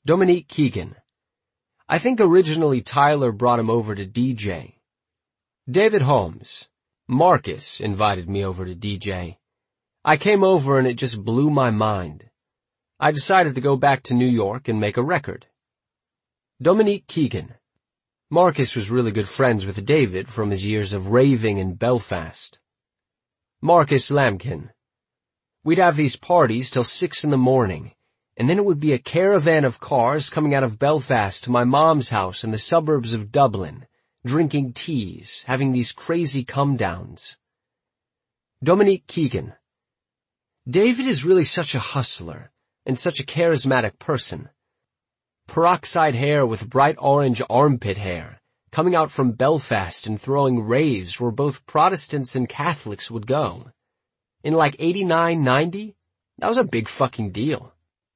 Dominique Keegan. I think originally Tyler brought him over to DJ. David Holmes. Marcus invited me over to DJ. I came over and it just blew my mind. I decided to go back to New York and make a record. Dominique Keegan. Marcus was really good friends with David from his years of raving in Belfast. Marcus Lambkin. We'd have these parties till 6 a.m, and then it would be a caravan of cars coming out of Belfast to my mom's house in the suburbs of Dublin, drinking teas, having these crazy come-downs. Dominique Keegan. David is really such a hustler and such a charismatic person. Peroxide hair with bright orange armpit hair, coming out from Belfast and throwing raves where both Protestants and Catholics would go. In like 89, 90, that was a big fucking deal.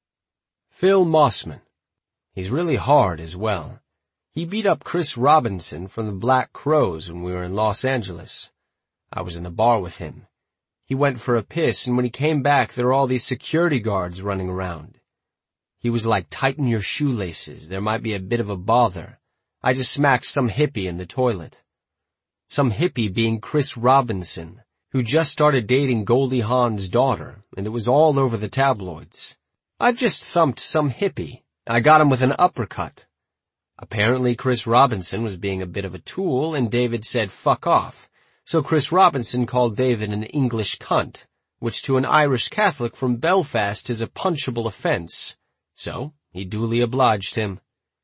Phil Mossman. He's really hard as well. He beat up Chris Robinson from the Black Crowes when we were in Los Angeles. I was in the bar with him. He went for a piss, and when he came back, there were all these security guards running around. He was like, tighten your shoelaces, there might be a bit of a bother. I just smacked some hippie in the toilet. Some hippie being Chris Robinson, who just started dating Goldie Hawn's daughter, and it was all over the tabloids. I've just thumped some hippie. I got him with an uppercut. Apparently Chris Robinson was being a bit of a tool, and David said fuck off. So Chris Robinson called David an English cunt, which to an Irish Catholic from Belfast is a punchable offense. So he duly obliged him.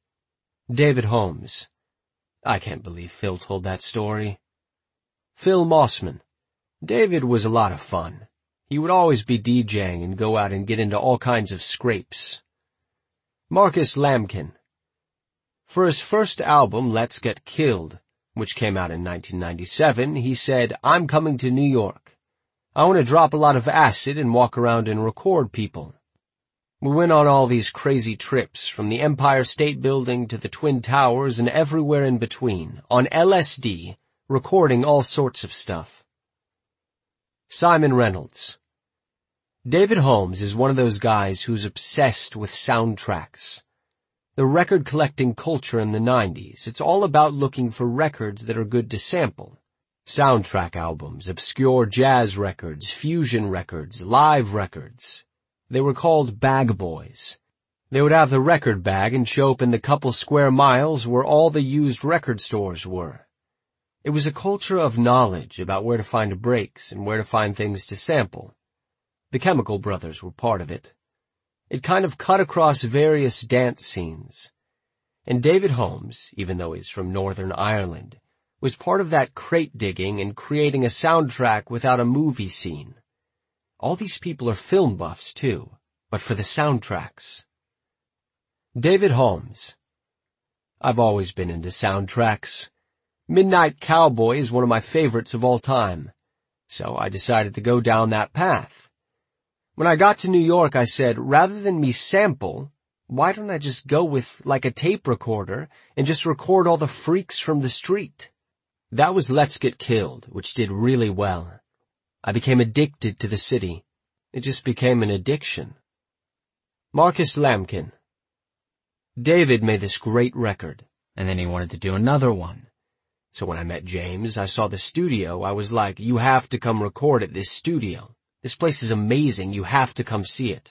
David Holmes. I can't believe Phil told that story. Phil Mossman. David was a lot of fun. He would always be DJing and go out and get into all kinds of scrapes. Marcus Lambkin. For his first album, Let's Get Killed, which came out in 1997, he said, I'm coming to New York. I want to drop a lot of acid and walk around and record people. We went on all these crazy trips, from the Empire State Building to the Twin Towers and everywhere in between, on LSD, recording all sorts of stuff. Simon Reynolds. David Holmes is one of those guys who's obsessed with soundtracks. The record-collecting culture in the 90s, it's all about looking for records that are good to sample. Soundtrack albums, obscure jazz records, fusion records, live records. They were called bag boys. They would have the record bag and show up in the couple square miles where all the used record stores were. It was a culture of knowledge about where to find breaks and where to find things to sample. The Chemical Brothers were part of it. It kind of cut across various dance scenes. And David Holmes, even though he's from Northern Ireland, was part of that crate digging and creating a soundtrack without a movie scene. All these people are film buffs too, but for the soundtracks. David Holmes. I've always been into soundtracks. Midnight Cowboy is one of my favorites of all time, so I decided to go down that path. When I got to New York, I said, rather than me sample, why don't I just go with like a tape recorder and just record all the freaks from the street? That was Let's Get Killed, which did really well. I became addicted to the city. It just became an addiction. Marcus Lambkin. David made this great record, and then he wanted to do another one. So when I met James, I saw the studio, I was like, you have to come record at this studio. This place is amazing, you have to come see it.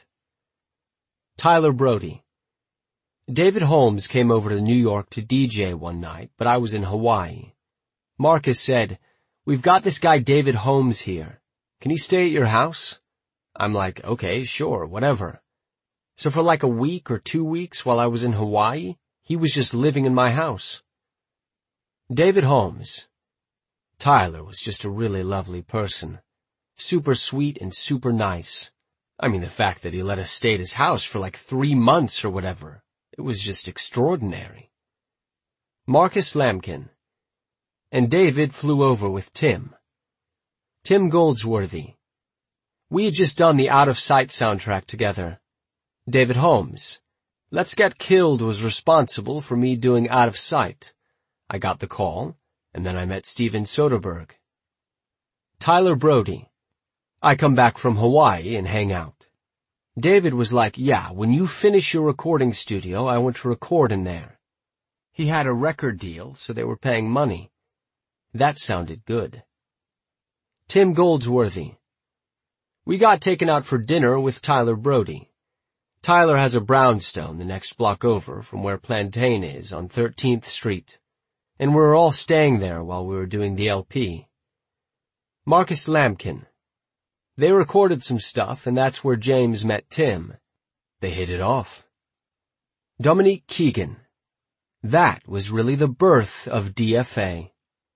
Tyler Brody. David Holmes came over to New York to DJ one night, but I was in Hawaii. Marcus said, we've got this guy David Holmes here. Can he stay at your house? I'm like, okay, sure, whatever. So for like a week or 2 weeks while I was in Hawaii, he was just living in my house. David Holmes. Tyler was just a really lovely person. Super sweet and super nice. I mean, the fact that he let us stay at his house for like 3 months or whatever, it was just extraordinary. Marcus Lambkin. And David flew over with Tim. Tim Goldsworthy. We had just done the Out of Sight soundtrack together. David Holmes. Let's Get Killed was responsible for me doing Out of Sight. I got the call, and then I met Steven Soderbergh. Tyler Brody. I come back from Hawaii and hang out. David was like, yeah, when you finish your recording studio, I want to record in there. He had a record deal, so they were paying money. That sounded good. Tim Goldsworthy. We got taken out for dinner with Tyler Brody. Tyler has a brownstone the next block over from where Plantain is on 13th Street, and we were all staying there while we were doing the LP. Marcus Lampkin. They recorded some stuff, and that's where James met Tim. They hit it off. Dominique Keegan. That was really the birth of DFA.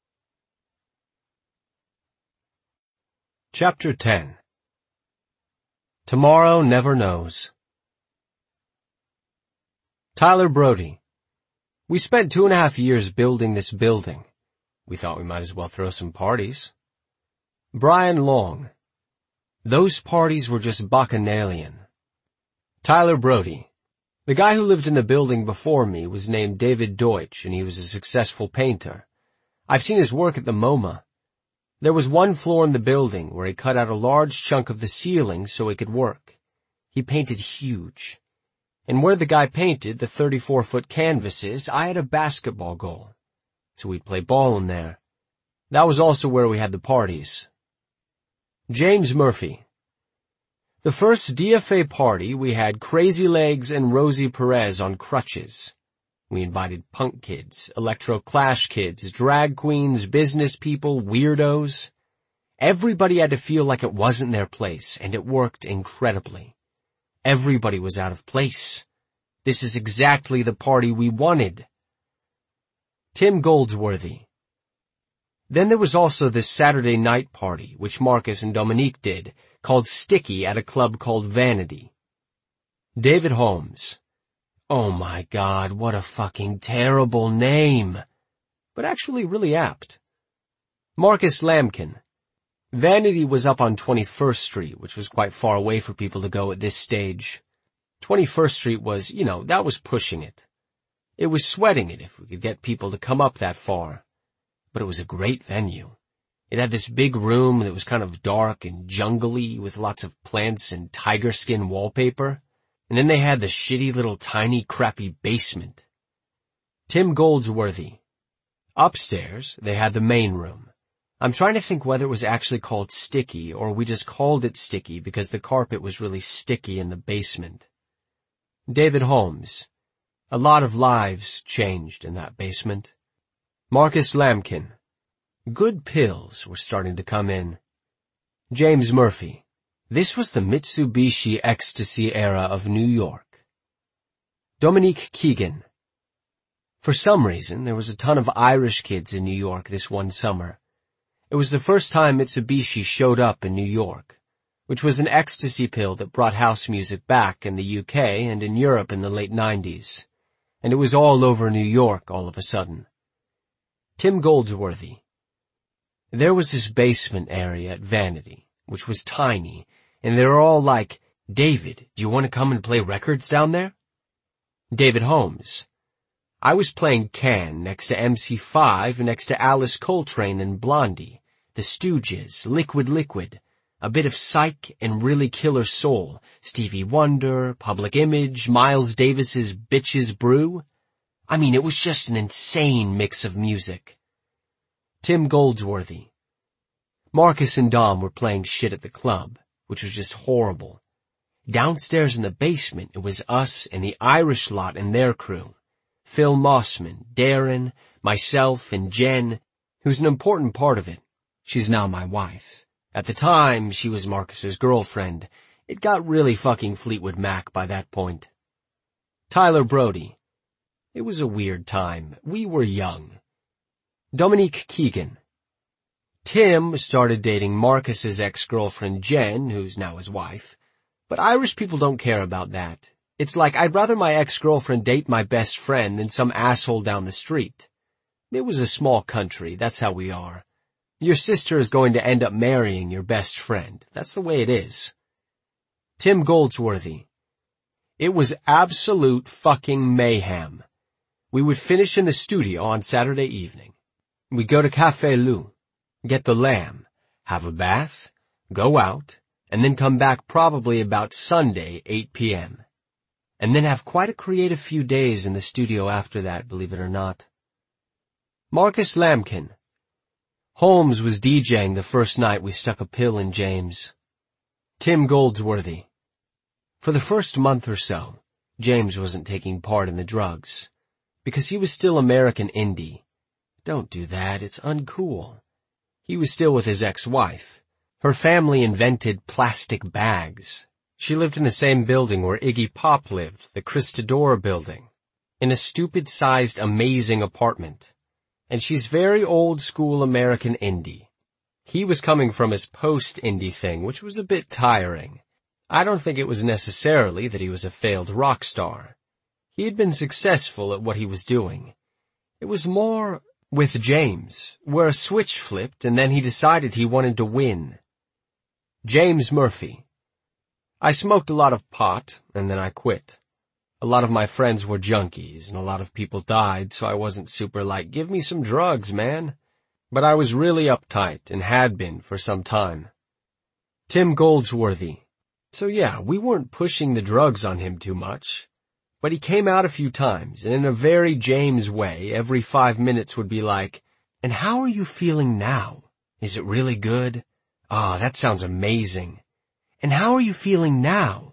Chapter 10. Tomorrow Never Knows. Tyler Brody. We spent 2.5 years building this building. We thought we might as well throw some parties. Brian Long. Those parties were just bacchanalian. Tyler Brody. The guy who lived in the building before me was named David Deutsch, and he was a successful painter. I've seen his work at the MoMA. There was one floor in the building where he cut out a large chunk of the ceiling so it could work. He painted huge. And where the guy painted the 34-foot canvases, I had a basketball goal. So we'd play ball in there. That was also where we had the parties. James Murphy. The first DFA party, we had Crazy Legs and Rosie Perez on crutches. We invited punk kids, electro clash kids, drag queens, business people, weirdos. Everybody had to feel like it wasn't their place, and it worked incredibly. Everybody was out of place. This is exactly the party we wanted. Tim Goldsworthy. Then there was also this Saturday night party, which Marcus and Dominique did, called Sticky at a club called Vanity. David Holmes. Oh my God, what a fucking terrible name. But actually really apt. Marcus Lampkin. Vanity was up on 21st Street, which was quite far away for people to go at this stage. 21st Street was, that was pushing it. It was sweating it if we could get people to come up that far. But it was a great venue. It had this big room that was kind of dark and jungly with lots of plants and tiger skin wallpaper. And then they had the shitty little tiny crappy basement. Tim Goldsworthy. Upstairs, they had the main room. I'm trying to think whether it was actually called Sticky or we just called it Sticky because the carpet was really sticky in the basement. David Holmes. A lot of lives changed in that basement. Marcus Lampkin. Good pills were starting to come in. James Murphy. This was the Mitsubishi Ecstasy era of New York. Dominique Keegan. For some reason, there was a ton of Irish kids in New York this one summer. It was the first time Mitsubishi showed up in New York, which was an ecstasy pill that brought house music back in the UK and in Europe in the late 90s. And it was all over New York all of a sudden. Tim Goldsworthy. There was this basement area at Vanity, which was tiny, and they were all like, David, do you want to come and play records down there? David Holmes. I was playing Can next to MC5 next to Alice Coltrane and Blondie, the Stooges, Liquid, a bit of Psych and Really Killer Soul, Stevie Wonder, Public Image, Miles Davis's Bitches Brew. I mean, it was just an insane mix of music. Tim Goldsworthy. Marcus and Dom were playing shit at the club, which was just horrible. Downstairs in the basement, it was us and the Irish lot and their crew. Phil Mossman, Darren, myself, and Jen, who's an important part of it. She's now my wife. At the time, she was Marcus's girlfriend. It got really fucking Fleetwood Mac by that point. Tyler Brody. It was a weird time. We were young. Dominique Keegan. Tim started dating Marcus's ex-girlfriend Jen, who's now his wife. But Irish people don't care about that. It's like I'd rather my ex-girlfriend date my best friend than some asshole down the street. It was a small country, that's how we are. Your sister is going to end up marrying your best friend. That's the way it is. Tim Goldsworthy. It was absolute fucking mayhem. We would finish in the studio on Saturday evening. We'd go to Café Lou, get the lamb, have a bath, go out, and then come back probably about Sunday, 8 p.m. And then have quite a creative few days in the studio after that, believe it or not. Marcus Lamkin. Holmes was DJing the first night we stuck a pill in James. Tim Goldsworthy. For the first month or so, James wasn't taking part in the drugs, because he was still American indie. Don't do that, it's uncool. He was still with his ex-wife. Her family invented plastic bags. She lived in the same building where Iggy Pop lived, the Christador building, in a stupid-sized, amazing apartment. And she's very old-school American indie. He was coming from his post-indie thing, which was a bit tiring. I don't think it was necessarily that he was a failed rock star. He had been successful at what he was doing. It was more with James, where a switch flipped and then he decided he wanted to win. James Murphy. I smoked a lot of pot, and then I quit. A lot of my friends were junkies, and a lot of people died, so I wasn't super like, give me some drugs, man. But I was really uptight, and had been for some time. Tim Goldsworthy. So yeah, we weren't pushing the drugs on him too much. But he came out a few times, and in a very James way, every 5 minutes would be like, and how are you feeling now? Is it really good? Ah, that sounds amazing. And how are you feeling now?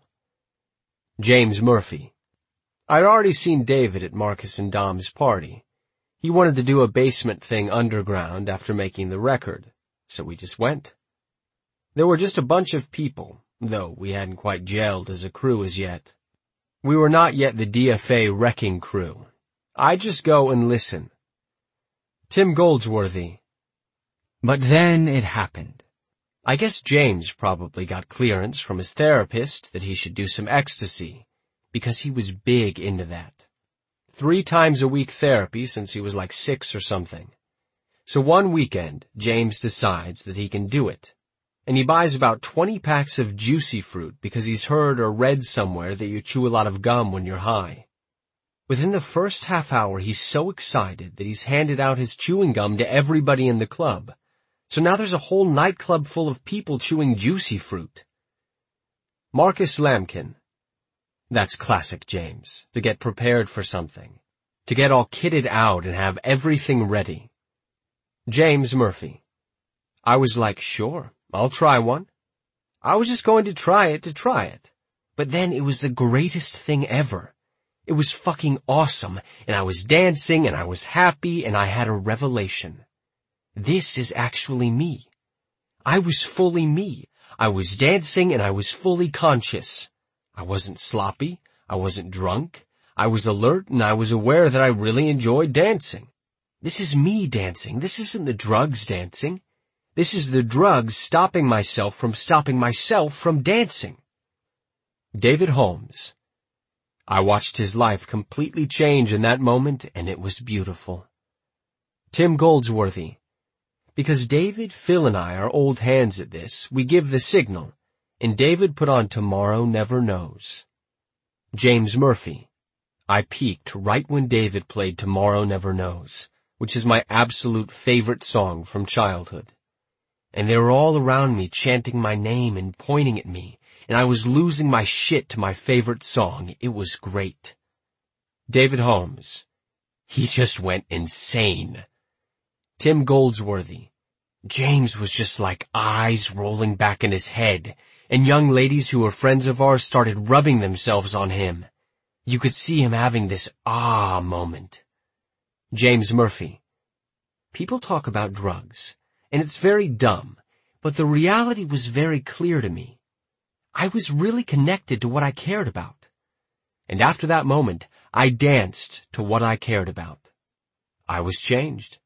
James Murphy. I'd already seen David at Marcus and Dom's party. He wanted to do a basement thing underground after making the record, so we just went. There were just a bunch of people, though we hadn't quite gelled as a crew as yet. We were not yet the DFA wrecking crew. I just go and listen. Tim Goldsworthy. But then it happened. I guess James probably got clearance from his therapist that he should do some ecstasy, because he was big into that. 3 times a week therapy since he was like 6 or something. So one weekend, James decides that he can do it. And he buys about 20 packs of juicy fruit because he's heard or read somewhere that you chew a lot of gum when you're high. Within the first half hour, he's so excited that he's handed out his chewing gum to everybody in the club. So now there's a whole nightclub full of people chewing juicy fruit. Marcus Lamkin. That's classic James, to get prepared for something, to get all kitted out and have everything ready. James Murphy. I was like, sure, I'll try one. I was just going to try it. But then it was the greatest thing ever. It was fucking awesome, and I was dancing, and I was happy, and I had a revelation. This is actually me. I was fully me. I was dancing, and I was fully conscious. I wasn't sloppy, I wasn't drunk, I was alert, and I was aware that I really enjoyed dancing. This is me dancing, this isn't the drugs dancing. This is the drugs stopping myself from dancing. David Holmes. I watched his life completely change in that moment, and it was beautiful. Tim Goldsworthy. Because David, Phil, and I are old hands at this, we give the signal. And David put on Tomorrow Never Knows. James Murphy. I peaked right when David played Tomorrow Never Knows, which is my absolute favorite song from childhood. And they were all around me chanting my name and pointing at me, and I was losing my shit to my favorite song. It was great. David Holmes. He just went insane. Tim Goldsworthy. James was just like eyes rolling back in his head, and young ladies who were friends of ours started rubbing themselves on him. You could see him having this ah moment. James Murphy. People talk about drugs, and it's very dumb, but the reality was very clear to me. I was really connected to what I cared about. And after that moment, I danced to what I cared about. I was changed.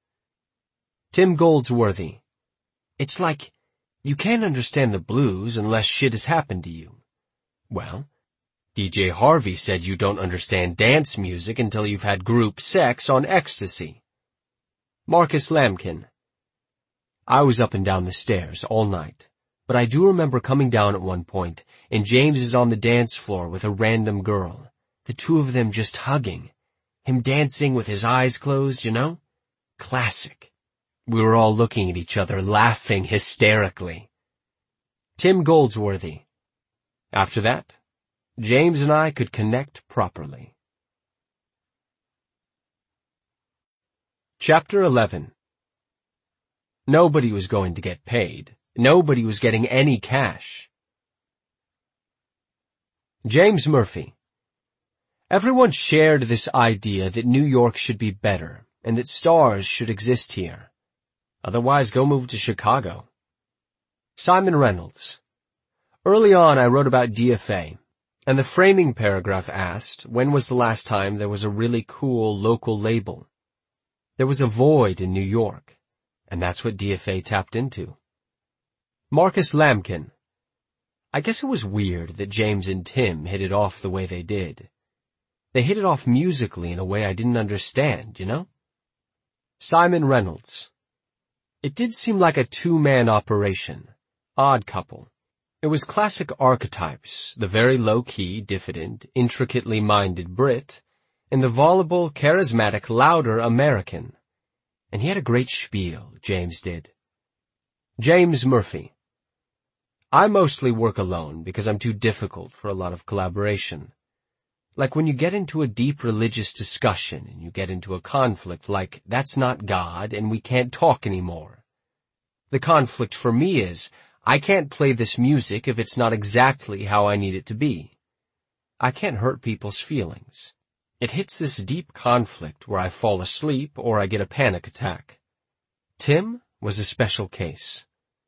Tim Goldsworthy. It's like, you can't understand the blues unless shit has happened to you. Well, DJ Harvey said you don't understand dance music until you've had group sex on ecstasy. Marcus Lamkin. I was up and down the stairs all night, but I do remember coming down at one point, and James is on the dance floor with a random girl, the two of them just hugging, him dancing with his eyes closed, you know? Classic. We were all looking at each other, laughing hysterically. Tim Goldsworthy. After that, James and I could connect properly. Chapter 11. Nobody was going to get paid. Nobody was getting any cash. James Murphy. Everyone shared this idea that New York should be better and that stars should exist here. Otherwise, go move to Chicago. Simon Reynolds. Early on, I wrote about DFA, and the framing paragraph asked, when was the last time there was a really cool local label? There was a void in New York, and that's what DFA tapped into. Marcus Lamkin. I guess it was weird that James and Tim hit it off the way they did. They hit it off musically in a way I didn't understand, you know? Simon Reynolds. It did seem like a two-man operation. Odd couple. It was classic archetypes, the very low-key, diffident, intricately minded Brit, and the voluble, charismatic, louder American. And he had a great spiel, James did. James Murphy. I mostly work alone because I'm too difficult for a lot of collaboration. Like when you get into a deep religious discussion and you get into a conflict like, that's not God and we can't talk anymore. The conflict for me is, I can't play this music if it's not exactly how I need it to be. I can't hurt people's feelings. It hits this deep conflict where I fall asleep or I get a panic attack. Tim was a special case.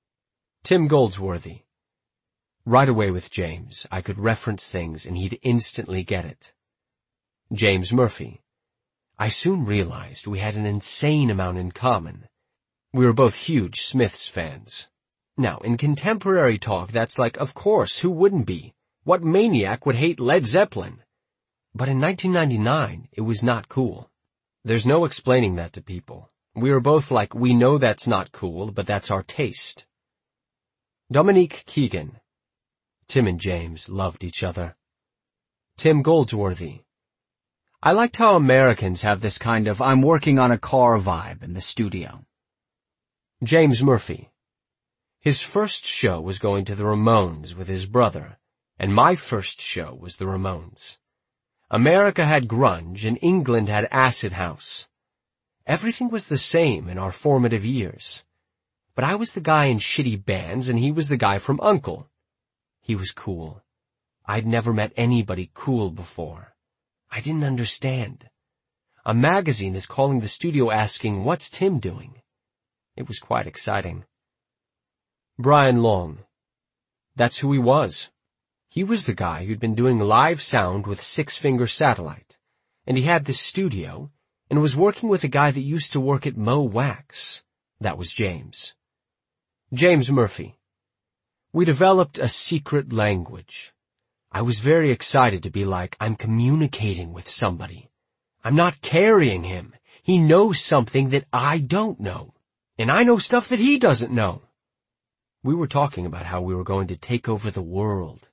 Tim Goldsworthy. Right away with James, I could reference things and he'd instantly get it. James Murphy. I soon realized we had an insane amount in common. We were both huge Smiths fans. Now, in contemporary talk, that's like, of course, who wouldn't be? What maniac would hate Led Zeppelin? But in 1999, it was not cool. There's no explaining that to people. We were both like, we know that's not cool, but that's our taste. Dominique Keegan. Tim and James loved each other. Tim Goldsworthy. I liked how Americans have this kind of I'm working on a car vibe in the studio. James Murphy. His first show was going to the Ramones with his brother, and my first show was the Ramones. America had grunge and England had acid house. Everything was the same in our formative years. But I was the guy in shitty bands and he was the guy from Uncle. He was cool. I'd never met anybody cool before. I didn't understand. A magazine is calling the studio asking, what's Tim doing? It was quite exciting. Brian Long. That's who he was. He was the guy who'd been doing live sound with Six Finger Satellite, and he had this studio, and was working with a guy that used to work at Mo Wax. That was James. James Murphy. We developed a secret language. I was very excited to be like, I'm communicating with somebody. I'm not carrying him. He knows something that I don't know, and I know stuff that he doesn't know. We were talking about how we were going to take over the world.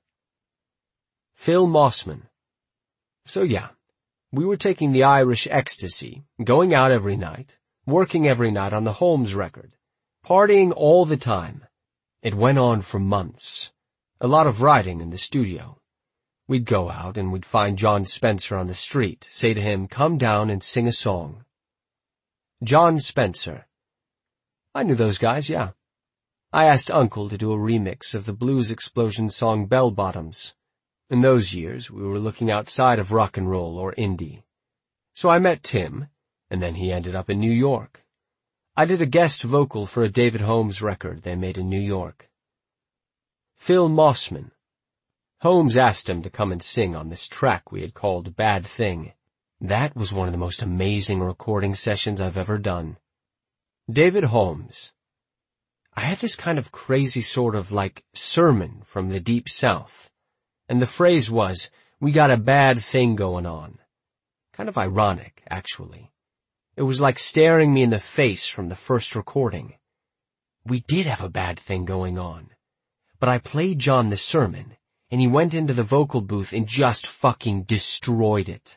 Phil Mossman. So yeah, we were taking the Irish ecstasy, going out every night, working every night on the Holmes record, partying all the time. It went on for months. A lot of writing in the studio. We'd go out and we'd find John Spencer on the street, say to him, come down and sing a song. John Spencer. I knew those guys, yeah. I asked Uncle to do a remix of the Blues Explosion song Bell Bottoms. In those years, we were looking outside of rock and roll or indie. So I met Tim, and then he ended up in New York. I did a guest vocal for a David Holmes record they made in New York. Phil Mossman. Holmes asked him to come and sing on this track we had called Bad Thing. That was one of the most amazing recording sessions I've ever done. David Holmes. I had this kind of crazy sort of like sermon from the Deep South, and the phrase was, we got a bad thing going on. Kind of ironic, actually. It was like staring me in the face from the first recording. We did have a bad thing going on, but I played John the sermon, and he went into the vocal booth and just fucking destroyed it.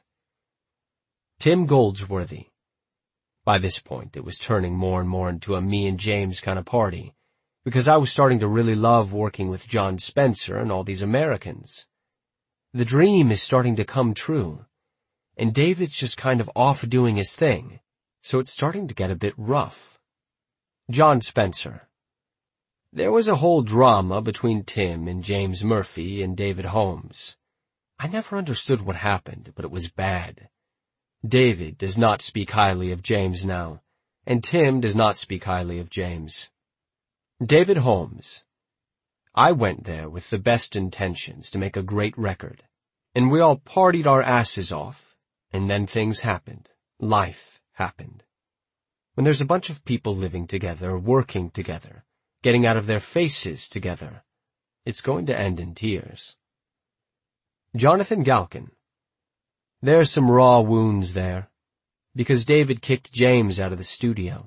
Tim Goldsworthy. By this point, it was turning more and more into a me and James kind of party, because I was starting to really love working with John Spencer and all these Americans. The dream is starting to come true, and David's just kind of off doing his thing, so it's starting to get a bit rough. John Spencer. There was a whole drama between Tim and James Murphy and David Holmes. I never understood what happened, but it was bad. David does not speak highly of James now, and Tim does not speak highly of James. David Holmes. I went there with the best intentions to make a great record, and we all partied our asses off, and then things happened. Life happened. When there's a bunch of people living together, working together, getting out of their faces together, it's going to end in tears. Jonathan Galkin. There's some raw wounds there, because David kicked James out of the studio.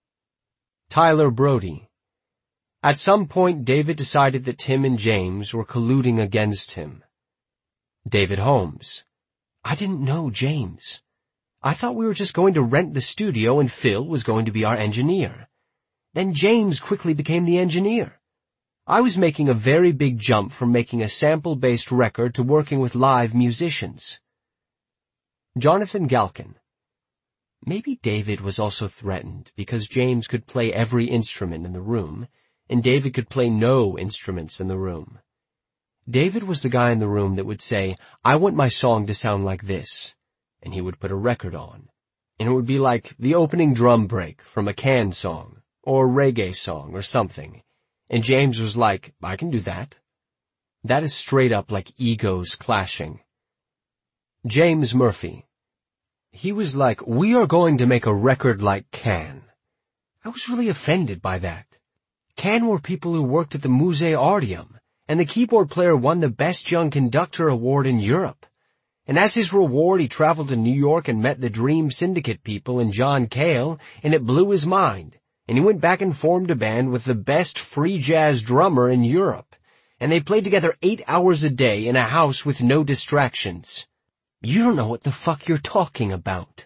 Tyler Brody. At some point, David decided that Tim and James were colluding against him. David Holmes. I didn't know James. I thought we were just going to rent the studio and Phil was going to be our engineer. Then James quickly became the engineer. I was making a very big jump from making a sample-based record to working with live musicians. Jonathan Galkin. Maybe David was also threatened because James could play every instrument in the room, and David could play no instruments in the room. David was the guy in the room that would say, I want my song to sound like this, and he would put a record on, and it would be like the opening drum break from a Can song, or a reggae song, or something, and James was like, I can do that. That is straight up like egos clashing. James Murphy. He was like, we are going to make a record like Can. I was really offended by that. Can were people who worked at the Musée Artium, and the keyboard player won the Best Young Conductor award in Europe. And as his reward, he traveled to New York and met the Dream Syndicate people and John Cale, and it blew his mind. And he went back and formed a band with the best free jazz drummer in Europe. And they played together 8 hours a day in a house with no distractions. You don't know what the fuck you're talking about.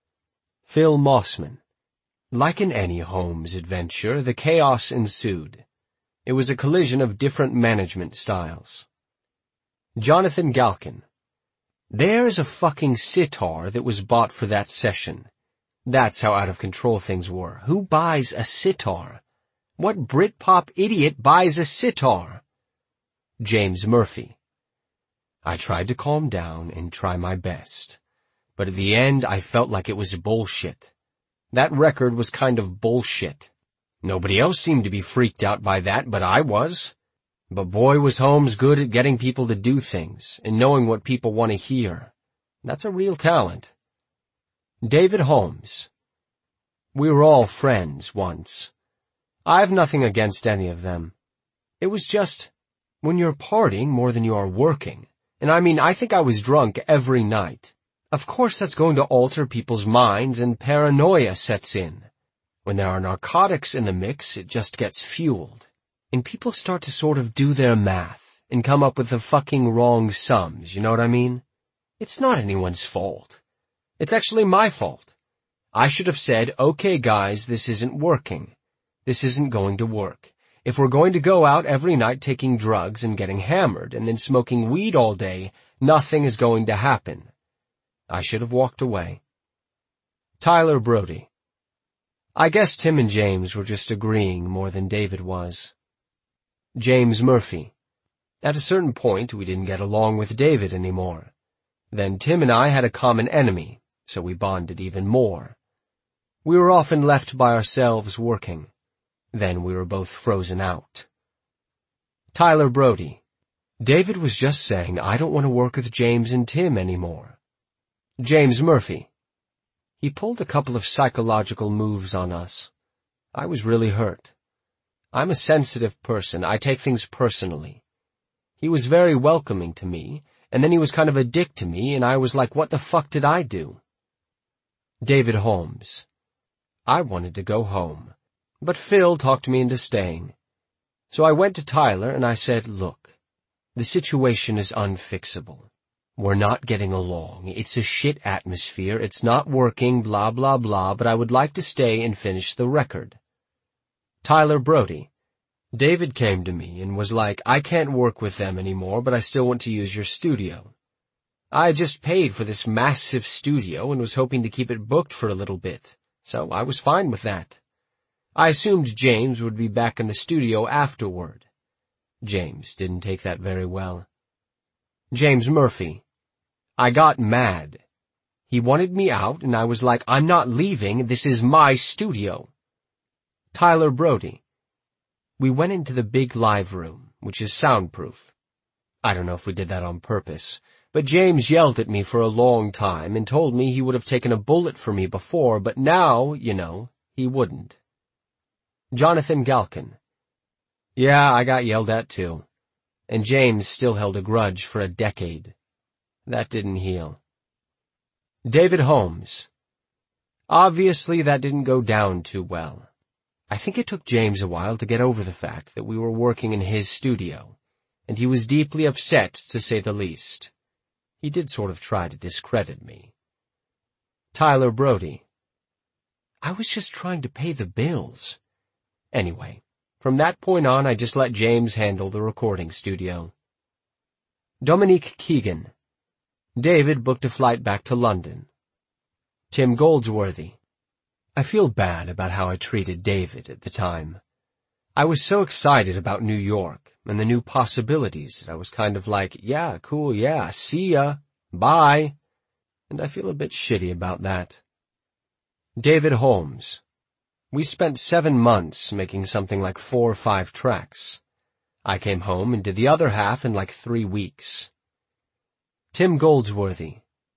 Phil Mossman. Like in any Holmes adventure, the chaos ensued. It was a collision of different management styles. Jonathan Galkin. There's a fucking sitar that was bought for that session. That's how out of control things were. Who buys a sitar? What Britpop idiot buys a sitar? James Murphy. I tried to calm down and try my best, but at the end I felt like it was bullshit. That record was kind of bullshit. Nobody else seemed to be freaked out by that, but I was. But boy, was Holmes good at getting people to do things and knowing what people want to hear. That's a real talent. David Holmes. We were all friends once. I have nothing against any of them. It was just, when you're partying more than you are working, and I think I was drunk every night. Of course that's going to alter people's minds and paranoia sets in. When there are narcotics in the mix, it just gets fueled. And people start to sort of do their math and come up with the fucking wrong sums, you know what I mean? It's not anyone's fault. It's actually my fault. I should have said, okay guys, this isn't working. This isn't going to work. If we're going to go out every night taking drugs and getting hammered and then smoking weed all day, nothing is going to happen. I should have walked away. Tyler Brody. I guess Tim and James were just agreeing more than David was. James Murphy. At a certain point, we didn't get along with David anymore. Then Tim and I had a common enemy, so we bonded even more. We were often left by ourselves working. Then we were both frozen out. Tyler Brody. David was just saying, I don't want to work with James and Tim anymore. James Murphy. He pulled a couple of psychological moves on us. I was really hurt. I'm a sensitive person. I take things personally. He was very welcoming to me, and then he was kind of a dick to me, and I was like, what the fuck did I do? David Holmes. I wanted to go home, but Phil talked me into staying. So I went to Tyler and I said, look, the situation is unfixable. We're not getting along. It's a shit atmosphere. It's not working, blah, blah, blah, but I would like to stay and finish the record. Tyler Brody. David came to me and was like, I can't work with them anymore, but I still want to use your studio. I had just paid for this massive studio and was hoping to keep it booked for a little bit, so I was fine with that. I assumed James would be back in the studio afterward. James didn't take that very well. James Murphy. I got mad. He wanted me out, and I was like, I'm not leaving, this is my studio. Tyler Brody. We went into the big live room, which is soundproof. I don't know if we did that on purpose, but James yelled at me for a long time and told me he would have taken a bullet for me before, but now, he wouldn't. Jonathan Galkin. Yeah, I got yelled at too. And James still held a grudge for a decade. That didn't heal. David Holmes. Obviously that didn't go down too well. I think it took James a while to get over the fact that we were working in his studio, and he was deeply upset, to say the least. He did sort of try to discredit me. Tyler Brody. I was just trying to pay the bills. Anyway, from that point on, I just let James handle the recording studio. Dominique Keegan. David booked a flight back to London. Tim Goldsworthy. I feel bad about how I treated David at the time. I was so excited about New York and the new possibilities that I was kind of like, yeah, cool, yeah, see ya, bye. And I feel a bit shitty about that. David Holmes. We spent 7 months making something like 4 or 5 tracks. I came home and did the other half in like 3 weeks. Tim Goldsworthy.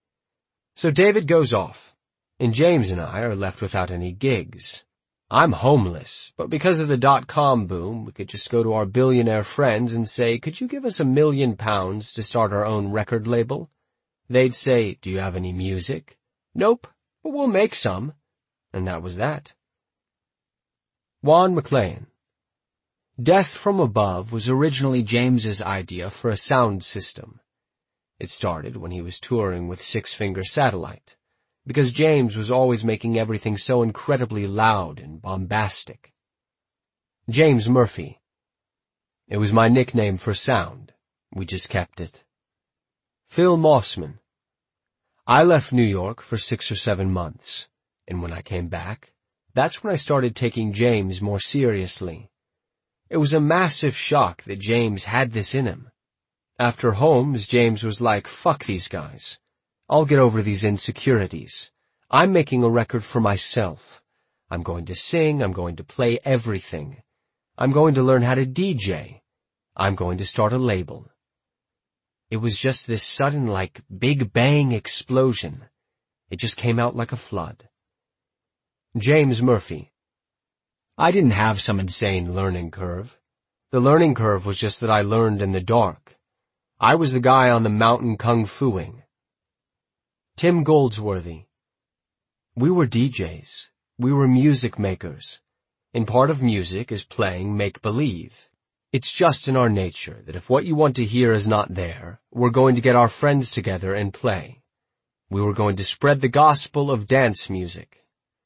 So David goes off, and James and I are left without any gigs. I'm homeless, but because of the .com boom, we could just go to our billionaire friends and say, could you give us £1 million to start our own record label? They'd say, do you have any music? Nope, but we'll make some. And that was that. Juan McLean. Death from Above was originally James's idea for a sound system. It started when he was touring with Six Finger Satellite, because James was always making everything so incredibly loud and bombastic. James Murphy. It was my nickname for sound. We just kept it. Phil Mossman. I left New York for 6 or 7 months, and when I came back, that's when I started taking James more seriously. It was a massive shock that James had this in him. After Holmes, James was like, fuck these guys. I'll get over these insecurities. I'm making a record for myself. I'm going to sing, I'm going to play everything. I'm going to learn how to DJ. I'm going to start a label. It was just this sudden, like, big bang explosion. It just came out like a flood. James Murphy. I didn't have some insane learning curve. The learning curve was just that I learned in the dark. I was the guy on the mountain kung-fuing. Tim Goldsworthy. We were DJs. We were music makers. And part of music is playing make-believe. It's just in our nature that if what you want to hear is not there, we're going to get our friends together and play. We were going to spread the gospel of dance music.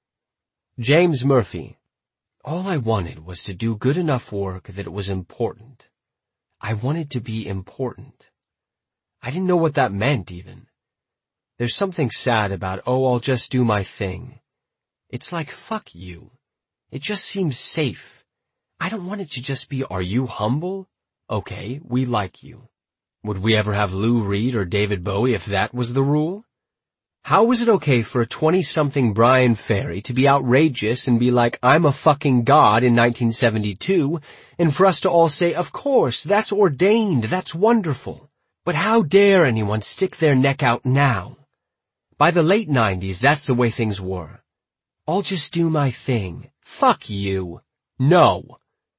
James Murphy. All I wanted was to do good enough work that it was important. I wanted to be important. I didn't know what that meant, even. There's something sad about, I'll just do my thing. It's like, fuck you. It just seems safe. I don't want it to just be, are you humble? Okay, we like you. Would we ever have Lou Reed or David Bowie if that was the rule? How was it okay for a 20-something Brian Ferry to be outrageous and be like, I'm a fucking god in 1972, and for us to all say, of course, that's ordained, that's wonderful. But how dare anyone stick their neck out now? By the late 90s, that's the way things were. I'll just do my thing. Fuck you. No.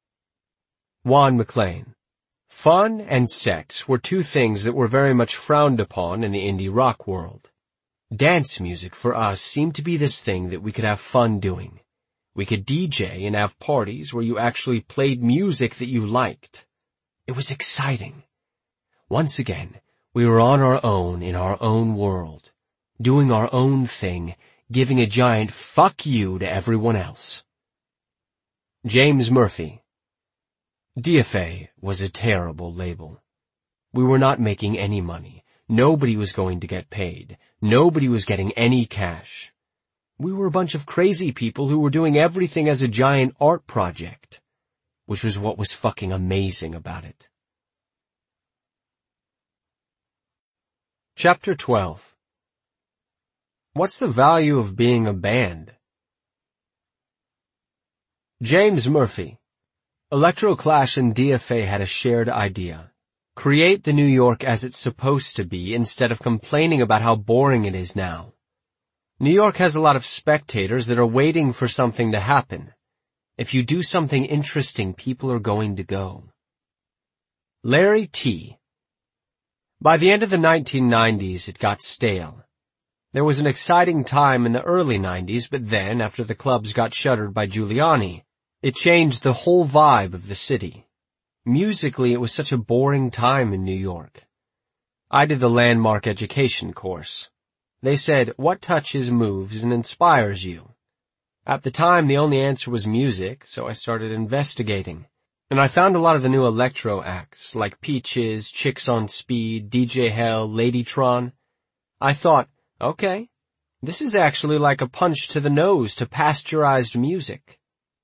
Juan McLean. Fun and sex were 2 things that were very much frowned upon in the indie rock world. Dance music for us seemed to be this thing that we could have fun doing. We could DJ and have parties where you actually played music that you liked. It was exciting. Once again, we were on our own in our own world, doing our own thing, giving a giant fuck you to everyone else. James Murphy. DFA was a terrible label. We were not making any money. Nobody was going to get paid. Nobody was getting any cash. We were a bunch of crazy people who were doing everything as a giant art project, which was what was fucking amazing about it. Chapter 12. What's the value of being a band? James Murphy. Electroclash and DFA had a shared idea. Create the New York as it's supposed to be instead of complaining about how boring it is now. New York has a lot of spectators that are waiting for something to happen. If you do something interesting, people are going to go. Larry T. By the end of the 1990s, it got stale. There was an exciting time in the early 90s, but then, after the clubs got shuttered by Giuliani, it changed the whole vibe of the city. Musically, it was such a boring time in New York. I did the Landmark Education course. They said, what touches, moves, and inspires you? At the time, the only answer was music, so I started investigating. And I found a lot of the new electro acts, like Peaches, Chicks on Speed, DJ Hell, Ladytron. I thought, okay, this is actually like a punch to the nose to pasteurized music.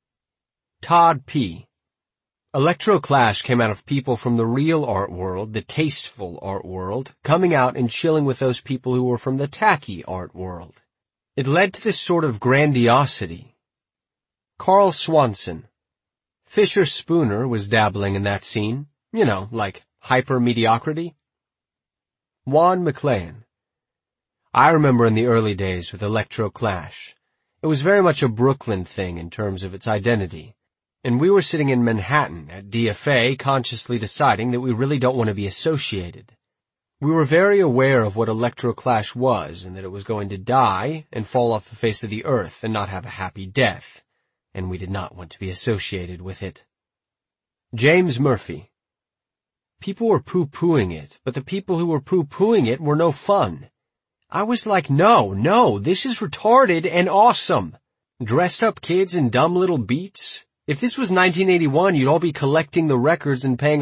Todd P. Electroclash came out of people from the real art world, the tasteful art world, coming out and chilling with those people who were from the tacky art world. It led to this sort of grandiosity. Carl Swanson. Fisher Spooner was dabbling in that scene, like hyper-mediocrity. Juan McLean. I remember in the early days with Electroclash. It was very much a Brooklyn thing in terms of its identity. And we were sitting in Manhattan at DFA consciously deciding that we really don't want to be associated. We were very aware of what Electroclash was and that it was going to die and fall off the face of the earth and not have a happy death, and we did not want to be associated with it. James Murphy. People were poo-pooing it, but the people who were poo-pooing it were no fun. I was like, no, this is retarded and awesome. Dressed up kids in dumb little beats. If this was 1981, you'd all be collecting the records and paying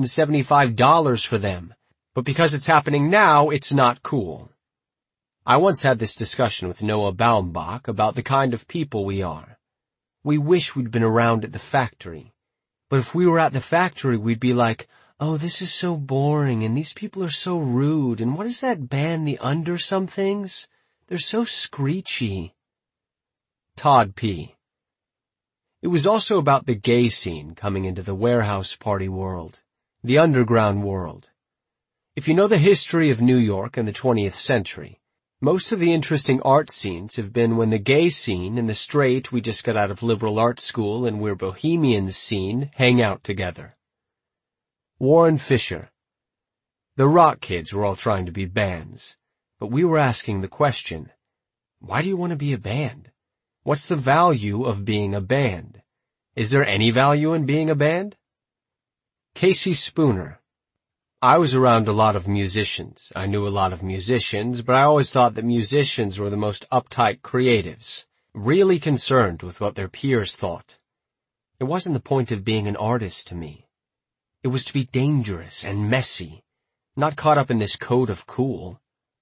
$175 for them. But because it's happening now, it's not cool. I once had this discussion with Noah Baumbach about the kind of people we are. We wish we'd been around at the factory. But if we were at the factory, we'd be like, oh, this is so boring, and these people are so rude, and what is that band, the Under-Somethings? They're so screechy. Todd P. It was also about the gay scene coming into the warehouse party world, the underground world. If you know the history of New York in the 20th century, most of the interesting art scenes have been when the gay scene and the straight we just got out of liberal arts school and we're bohemians scene hang out together. Warren Fisher. The rock kids were all trying to be bands, but we were asking the question, why do you want to be a band? What's the value of being a band? Is there any value in being a band? Casey Spooner. I was around a lot of musicians. I knew a lot of musicians, but I always thought that musicians were the most uptight creatives, really concerned with what their peers thought. It wasn't the point of being an artist to me. It was to be dangerous and messy, not caught up in this code of cool.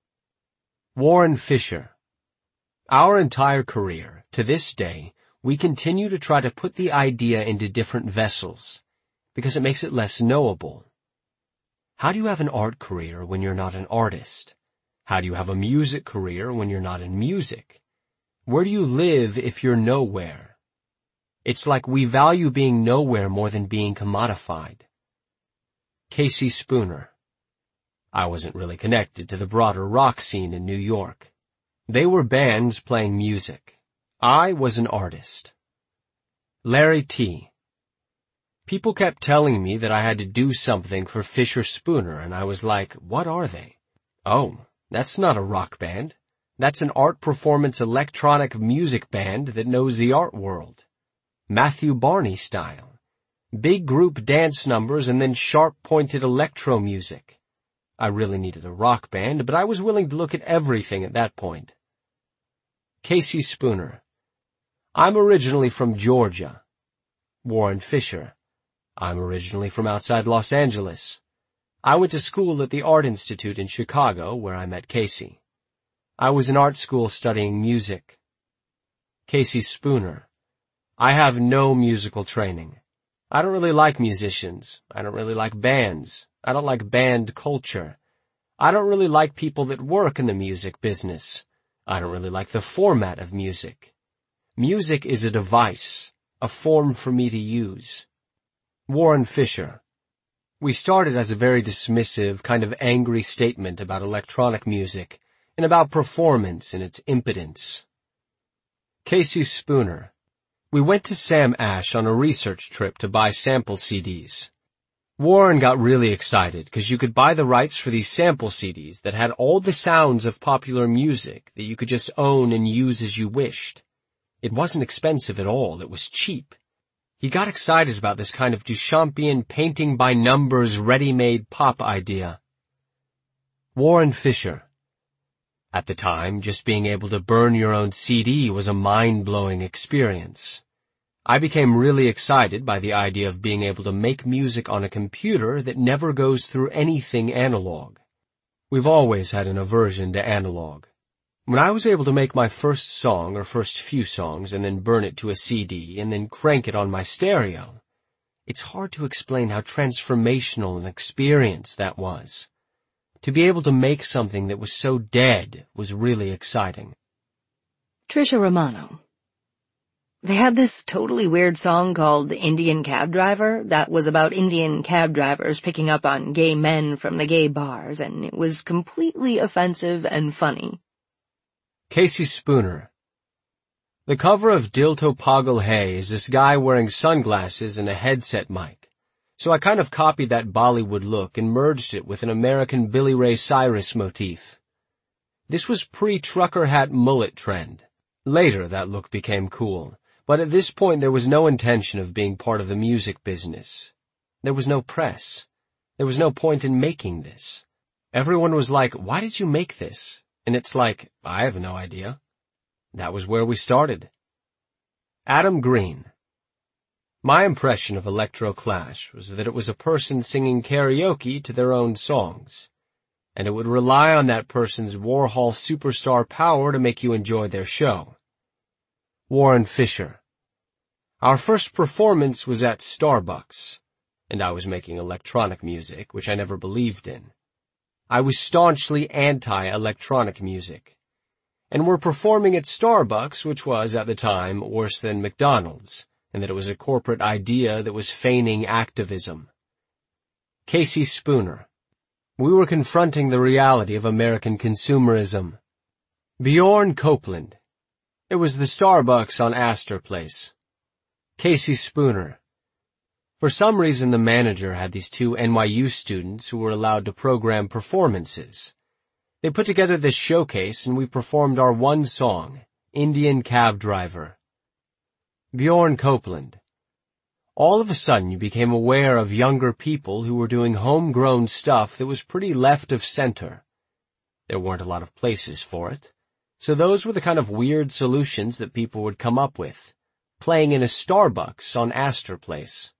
Warren Fisher. Our entire career, to this day, we continue to try to put the idea into different vessels, because it makes it less knowable. How do you have an art career when you're not an artist? How do you have a music career when you're not in music? Where do you live if you're nowhere? It's like we value being nowhere more than being commodified. Casey Spooner. I wasn't really connected to the broader rock scene in New York. They were bands playing music. I was an artist. Larry T. People kept telling me that I had to do something for Fisher Spooner, and I was like, what are they? Oh, that's not a rock band. That's an art performance electronic music band that knows the art world. Matthew Barney style. Big group dance numbers and then sharp-pointed electro music. I really needed a rock band, but I was willing to look at everything at that point. Casey Spooner. I'm originally from Georgia. Warren Fisher. I'm originally from outside Los Angeles. I went to school at the Art Institute in Chicago, where I met Casey. I was in art school studying music. Casey Spooner. I have no musical training. I don't really like musicians. I don't really like bands. I don't like band culture. I don't really like people that work in the music business. I don't really like the format of music. Music is a device, a form for me to use. Warren Fisher. We started as a very dismissive, kind of angry statement about electronic music and about performance and its impotence. Casey Spooner. We went to Sam Ash on a research trip to buy sample CDs. Warren got really excited because you could buy the rights for these sample CDs that had all the sounds of popular music that you could just own and use as you wished. It wasn't expensive at all. It was cheap. He got excited about this kind of Duchampian painting-by-numbers ready-made pop idea. Warren Fisher. At the time, just being able to burn your own CD was a mind-blowing experience. I became really excited by the idea of being able to make music on a computer that never goes through anything analog. We've always had an aversion to analog. When I was able to make my first song or first few songs and then burn it to a CD and then crank it on my stereo, it's hard to explain how transformational an experience that was. To be able to make something that was so dead was really exciting. Trisha Romano. They had this totally weird song called Indian Cab Driver that was about Indian cab drivers picking up on gay men from the gay bars, and it was completely offensive and funny. Casey Spooner. The cover of Dil To Pagal Hai is this guy wearing sunglasses and a headset mic. So I kind of copied that Bollywood look and merged it with an American Billy Ray Cyrus motif. This was pre-trucker hat mullet trend. Later that look became cool, but at this point there was no intention of being part of the music business. There was no press. There was no point in making this. Everyone was like, "Why did you make this?" And it's like, I have no idea. That was where we started. Adam Green. My impression of Electro Clash was that it was a person singing karaoke to their own songs, and it would rely on that person's Warhol superstar power to make you enjoy their show. Warren Fisher. Our first performance was at Starbucks, and I was making electronic music, which I never believed in. I was staunchly anti-electronic music, and we're performing at Starbucks, which was, at the time, worse than McDonald's, and that it was a corporate idea that was feigning activism. Casey Spooner. We were confronting the reality of American consumerism. Bjorn Copeland. It was the Starbucks on Astor Place. Casey Spooner. For some reason the manager had these two NYU students who were allowed to program performances. They put together this showcase and we performed our one song, Indian Cab Driver. Bjorn Copeland. All of a sudden you became aware of younger people who were doing homegrown stuff that was pretty left of center. There weren't a lot of places for it, so those were the kind of weird solutions that people would come up with, playing in a Starbucks on Astor Place.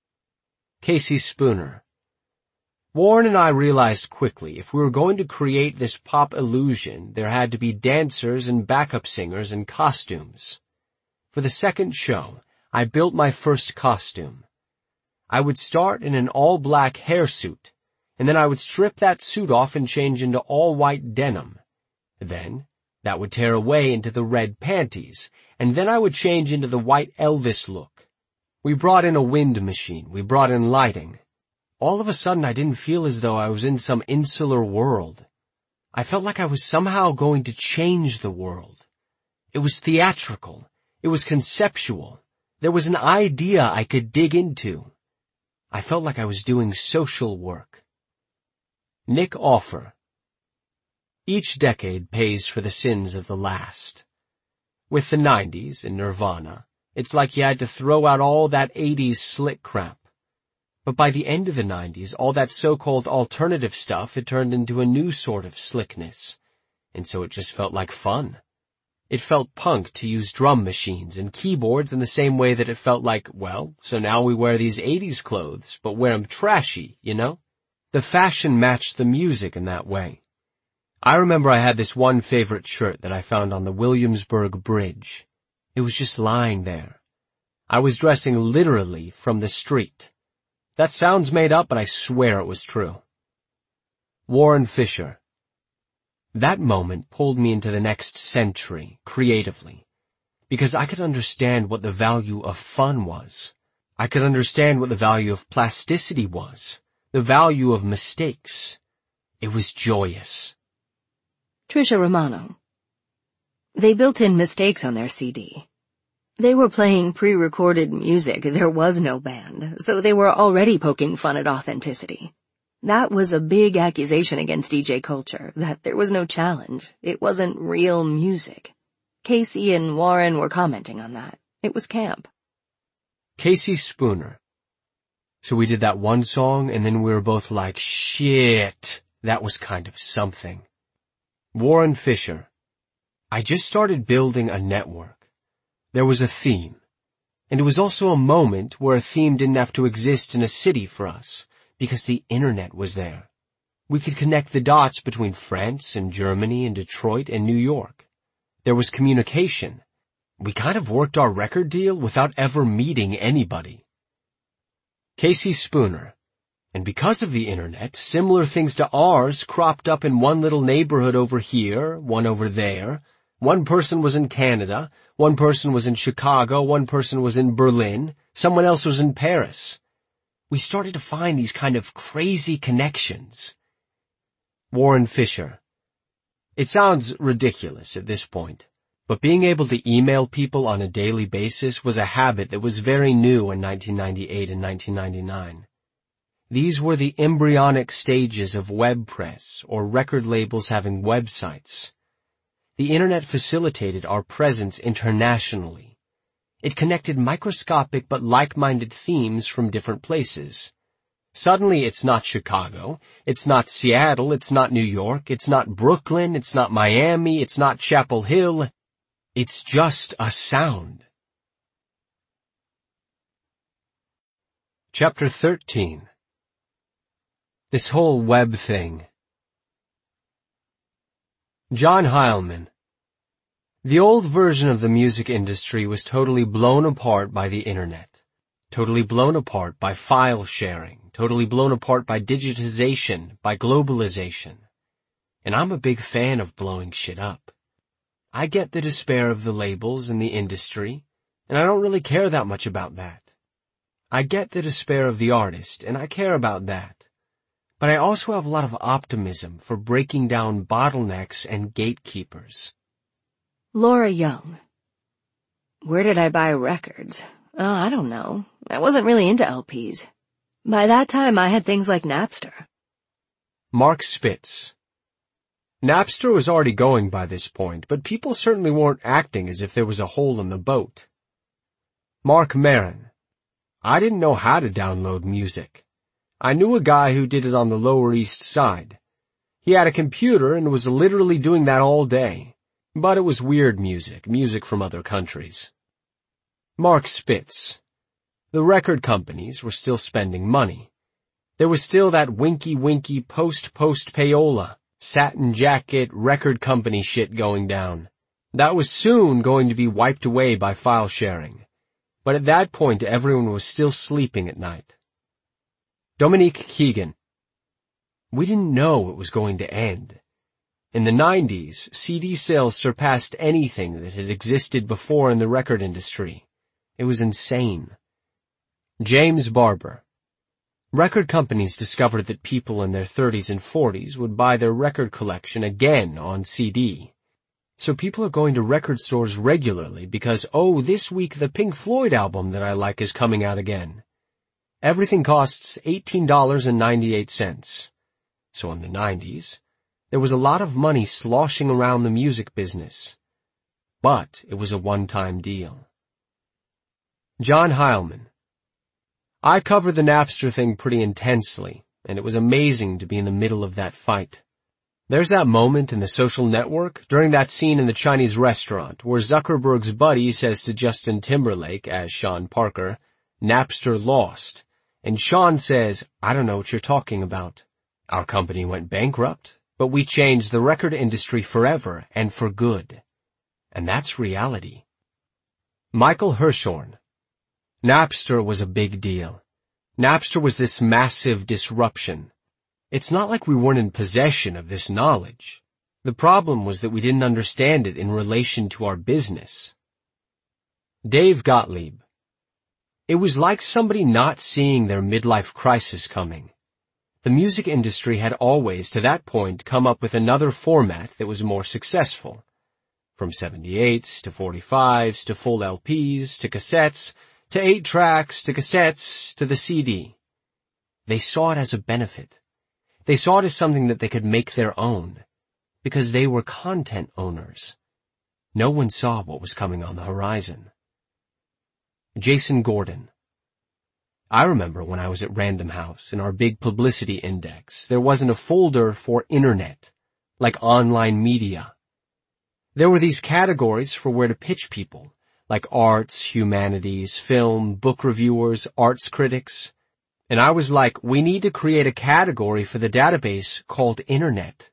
Casey Spooner. Warren and I realized quickly if we were going to create this pop illusion, there had to be dancers and backup singers and costumes. For the second show, I built my first costume. I would start in an all-black hairsuit, and then I would strip that suit off and change into all-white denim. Then, that would tear away into the red panties, and then I would change into the white Elvis look. We brought in a wind machine. We brought in lighting. All of a sudden, I didn't feel as though I was in some insular world. I felt like I was somehow going to change the world. It was theatrical. It was conceptual. There was an idea I could dig into. I felt like I was doing social work. Nick Offer. Each decade pays for the sins of the last. With the 90s and Nirvana, it's like you had to throw out all that 80s slick crap. But by the end of the 90s, all that so-called alternative stuff had turned into a new sort of slickness, and so it just felt like fun. It felt punk to use drum machines and keyboards in the same way that it felt like, well, so now we wear these 80s clothes, but wear 'em trashy, you know? The fashion matched the music in that way. I remember I had this one favorite shirt that I found on the Williamsburg Bridge. It was just lying there. I was dressing literally from the street. That sounds made up, but I swear it was true. Warren Fisher. That moment pulled me into the next century, creatively, because I could understand what the value of fun was. I could understand what the value of plasticity was, the value of mistakes. It was joyous. Trisha Romano. They built in mistakes on their CD. They were playing pre-recorded music. There was no band, so they were already poking fun at authenticity. That was a big accusation against DJ culture, that there was no challenge. It wasn't real music. Casey and Warren were commenting on that. It was camp. Casey Spooner. So we did that one song, and then we were both like, shit, that was kind of something. Warren Fisher. I just started building a network. There was a theme. And it was also a moment where a theme didn't have to exist in a city for us, because the internet was there. We could connect the dots between France and Germany and Detroit and New York. There was communication. We kind of worked our record deal without ever meeting anybody. Casey Spooner. And because of the internet, similar things to ours cropped up in one little neighborhood over here, one over there. One person was in Canada, one person was in Chicago, one person was in Berlin, someone else was in Paris. We started to find these kind of crazy connections. Warren Fisher. It sounds ridiculous at this point, but being able to email people on a daily basis was a habit that was very new in 1998 and 1999. These were the embryonic stages of web press or record labels having websites. The internet facilitated our presence internationally. It connected microscopic but like-minded themes from different places. Suddenly it's not Chicago, it's not Seattle, it's not New York, it's not Brooklyn, it's not Miami, it's not Chapel Hill. It's just a sound. Chapter 13. This whole web thing. John Heilman. The old version of the music industry was totally blown apart by the internet, totally blown apart by file sharing, totally blown apart by digitization, by globalization. And I'm a big fan of blowing shit up. I get the despair of the labels and the industry, and I don't really care that much about that. I get the despair of the artist, and I care about that. But I also have a lot of optimism for breaking down bottlenecks and gatekeepers. Laura Young. Where did I buy records? Oh, I don't know. I wasn't really into LPs. By that time, I had things like Napster. Mark Spitz. Napster was already going by this point, but people certainly weren't acting as if there was a hole in the boat. Mark Maron. I didn't know how to download music. I knew a guy who did it on the Lower East Side. He had a computer and was literally doing that all day. But it was weird music from other countries. Mark Spitz. The record companies were still spending money. There was still that winky post payola, satin jacket, record company shit going down. That was soon going to be wiped away by file sharing. But at that point everyone was still sleeping at night. Dominique Keegan. We didn't know it was going to end. In the 90s, CD sales surpassed anything that had existed before in the record industry. It was insane. James Barber. Record companies discovered that people in their 30s and 40s would buy their record collection again on CD. So people are going to record stores regularly because, oh, this week the Pink Floyd album that I like is coming out again. Everything costs $18.98. So in the 90s, there was a lot of money sloshing around the music business. But it was a one-time deal. John Heilman. I covered the Napster thing pretty intensely, and it was amazing to be in the middle of that fight. There's that moment in The Social Network during that scene in the Chinese restaurant where Zuckerberg's buddy says to Justin Timberlake as Sean Parker, "Napster lost," and Sean says, "I don't know what you're talking about. Our company went bankrupt, but we changed the record industry forever and for good." And that's reality. Michael Hirschhorn. Napster was a big deal. Napster was this massive disruption. It's not like we weren't in possession of this knowledge. The problem was that we didn't understand it in relation to our business. Dave Gottlieb. It was like somebody not seeing their midlife crisis coming. The music industry had always, to that point, come up with another format that was more successful. From 78s to 45s to full LPs to cassettes to 8 tracks to cassettes to the CD. They saw it as a benefit. They saw it as something that they could make their own, because they were content owners. No one saw what was coming on the horizon. Jason Gordon. I remember when I was at Random House, in our big publicity index, there wasn't a folder for internet, like online media. There were these categories for where to pitch people, like arts, humanities, film, book reviewers, arts critics. And I was like, we need to create a category for the database called Internet.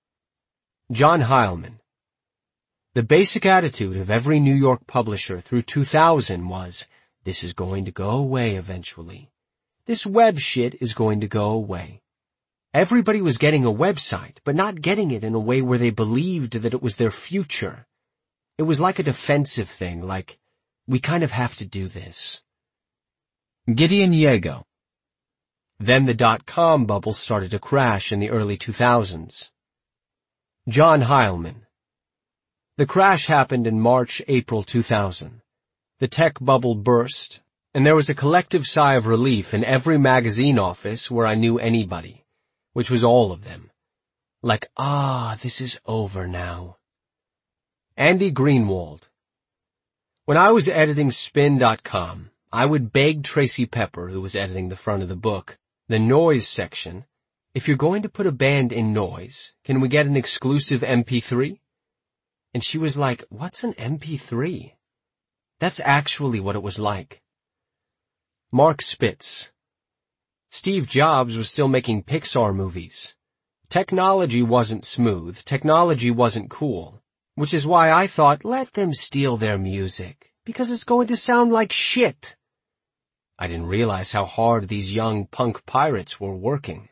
John Heilman. The basic attitude of every New York publisher through 2000 was, this is going to go away eventually. This web shit is going to go away. Everybody was getting a website, but not getting it in a way where they believed that it was their future. It was like a defensive thing, like, we kind of have to do this. Gideon Yago. Then the dot-com bubble started to crash in the early 2000s. John Heilman. The crash happened in March, April 2000. The tech bubble burst, and there was a collective sigh of relief in every magazine office where I knew anybody, which was all of them. Like, this is over now. Andy Greenwald. When I was editing Spin.com, I would beg Tracy Pepper, who was editing the front of the book, the noise section, if you're going to put a band in noise, can we get an exclusive MP3? And she was like, what's an MP3? That's actually what it was like. Mark Spitz. Steve Jobs was still making Pixar movies. Technology wasn't smooth, technology wasn't cool, which is why I thought, let them steal their music, because it's going to sound like shit. I didn't realize how hard these young punk pirates were working.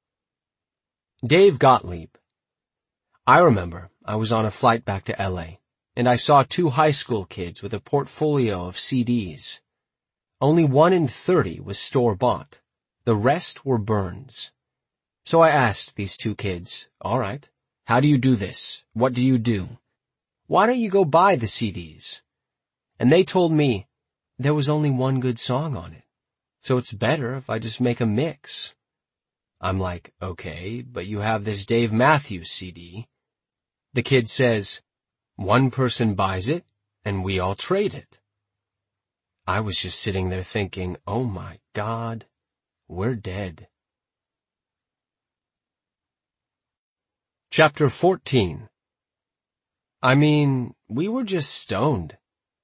Dave Gottlieb. I remember I was on a flight back to LA, and I saw 2 high school kids with a portfolio of CDs. Only 1 in 30 was store-bought. The rest were burns. So I asked these 2 kids, all right, how do you do this? What do you do? Why don't you go buy the CDs? And they told me, there was only 1 good song on it, so it's better if I just make a mix. I'm like, okay, but you have this Dave Matthews CD. The kid says, 1 person buys it, and we all trade it. I was just sitting there thinking, oh my God, we're dead. Chapter 14. I mean, we were just stoned.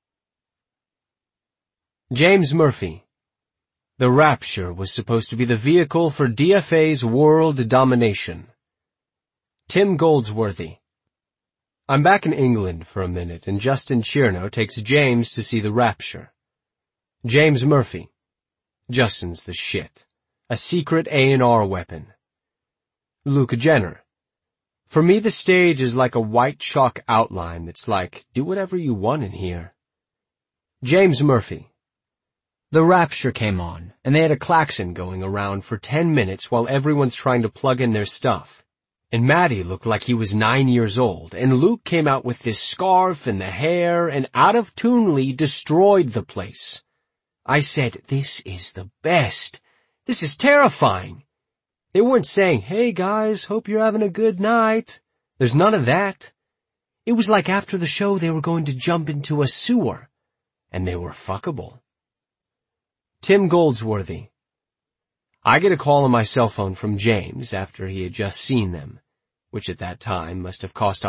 James Murphy. The Rapture was supposed to be the vehicle for DFA's world domination. Tim Goldsworthy. I'm back in England for a minute, and Justin Chierno takes James to see The Rapture. James Murphy. Justin's the shit. A secret A&R weapon. Luke Jenner. For me, the stage is like a white chalk outline that's like, do whatever you want in here. James Murphy. The Rapture came on, and they had a klaxon going around for 10 minutes while everyone's trying to plug in their stuff. And Maddie looked like he was 9 years old, and Luke came out with this scarf and the hair, and out of tunely destroyed the place. I said, this is the best. This is terrifying. They weren't saying, hey guys, hope you're having a good night. There's none of that. It was like after the show they were going to jump into a sewer, and they were fuckable. Tim Goldsworthy. I get a call on my cell phone from James after he had just seen them. which at that time must have cost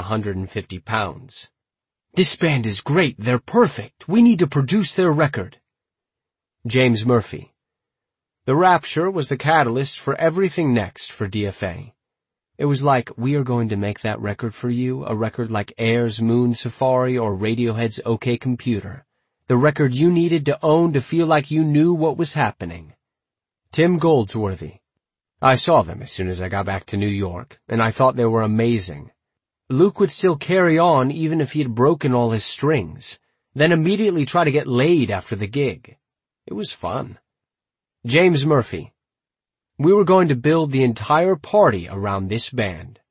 £150. "This band is great, they're perfect, we need to produce their record." James Murphy. The Rapture was the catalyst for everything next for DFA. It was like, we are going to make that record for you, a record like Air's Moon Safari or Radiohead's OK Computer. The record you needed to own to feel like you knew what was happening. Tim Goldsworthy. I saw them as soon as I got back to New York, and I thought they were amazing. Luke would still carry on even if he had broken all his strings, then immediately try to get laid after the gig. It was fun. James Murphy. We were going to build the entire party around this band.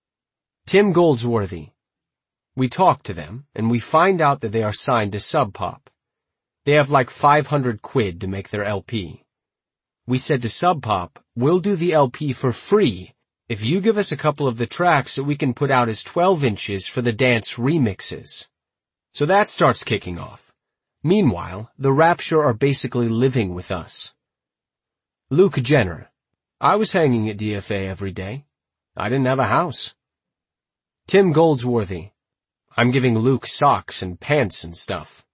Tim Goldsworthy. We talked to them, and we find out that they are signed to Sub Pop. They have like 500 quid to make their LP. We said to Sub Pop, we'll do the LP for free if you give us a couple of the tracks that we can put out as 12 inches for the dance remixes. So that starts kicking off. Meanwhile, the Rapture are basically living with us. Luke Jenner. I was hanging at DFA every day. I didn't have a house. Tim Goldsworthy. I'm giving Luke socks and pants and stuff.